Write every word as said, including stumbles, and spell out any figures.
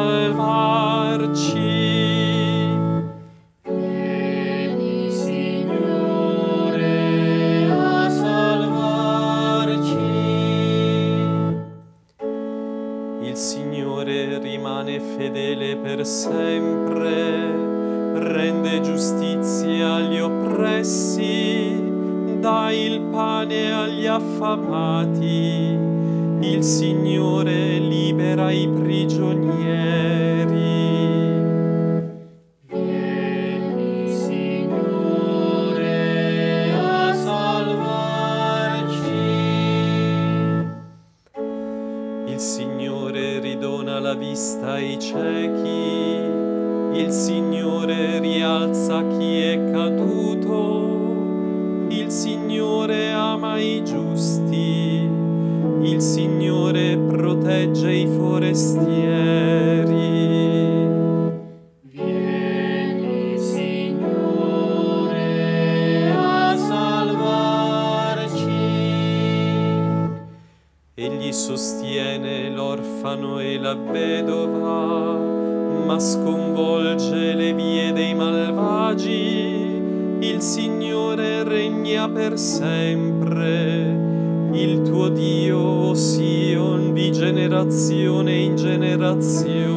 salvarci. Vieni, Signore, a salvarci. Il Signore rimane fedele per sempre, rende giustizia agli oppressi, dà il pane agli affamati. Il Signore libera i prigionieri. Vieni, Signore, a salvarci. Il Signore ridona la vista ai ciechi, il Signore rialza chi è caduto, il Signore ama i giusti, il Signore protegge i forestieri. Vieni, Signore, a salvarci. Egli sostiene l'orfano e la vedova, ma sconvolge le vie dei malvagi. Il Signore regna per sempre, il tuo Dio, o Sion, di generazione in generazione.